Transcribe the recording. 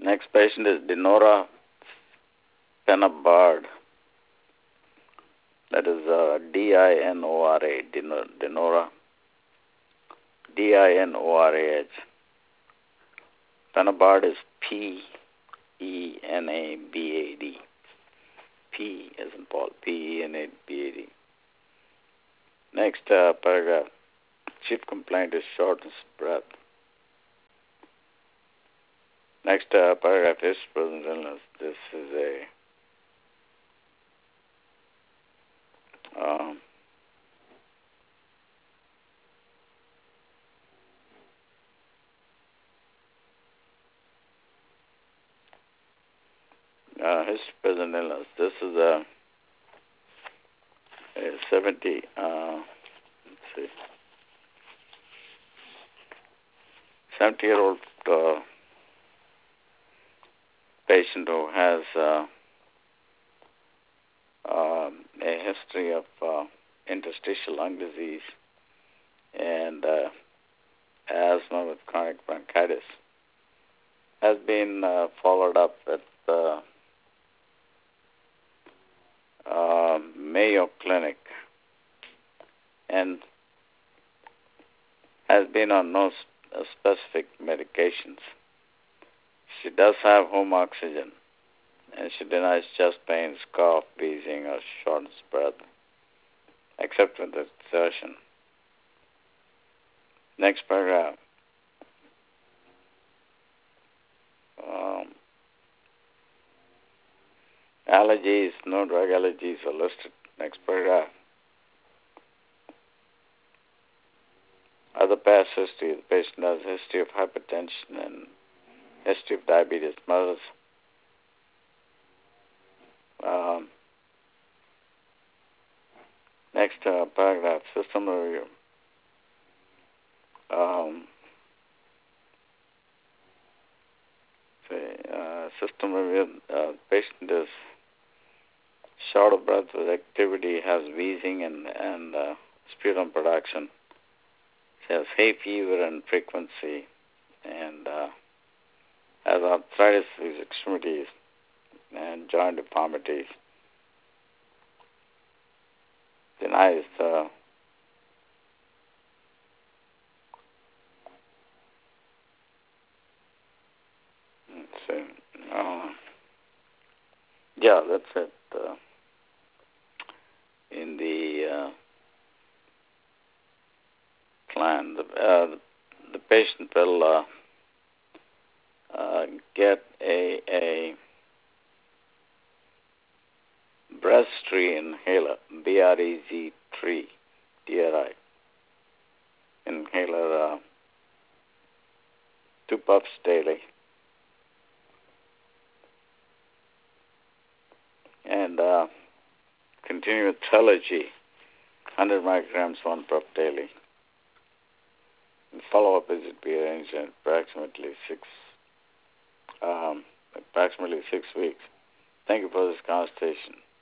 Next patient is Dinora Penabard. That is Dinora, Dinora, Dinorah. Penabard is Penabad. P as in Paul, Penabad. Next paragraph. Chief complaint is shortness of breath. Next paragraph is present illness. This is his present illness. This is a 70. Let's see, 70-year-old patient who has a history of interstitial lung disease and asthma with chronic bronchitis has been followed up at Mayo Clinic and has been on no specific medications. She does have home oxygen, and she denies chest pains, cough, wheezing, or shortness of breath, except with exertion. Next paragraph. Allergies, no drug allergies are listed. Next paragraph. Other past history. The patient has a history of hypertension and history of diabetes mellitus. Next paragraph. System review. System review. Patient is short of breath with activity, has wheezing and sputum production. She has hay fever and frequency, and has arthritis of his extremities and joint deformities. Denies yeah, that's it. In the plan, the patient will get a Breztri inhaler, BREZ3, DRI inhaler, 2 puffs daily, and continue with Trelegy, 100 micrograms, 1 puff daily. And follow-up visit be arranged in approximately 6 weeks. Thank you for this conversation.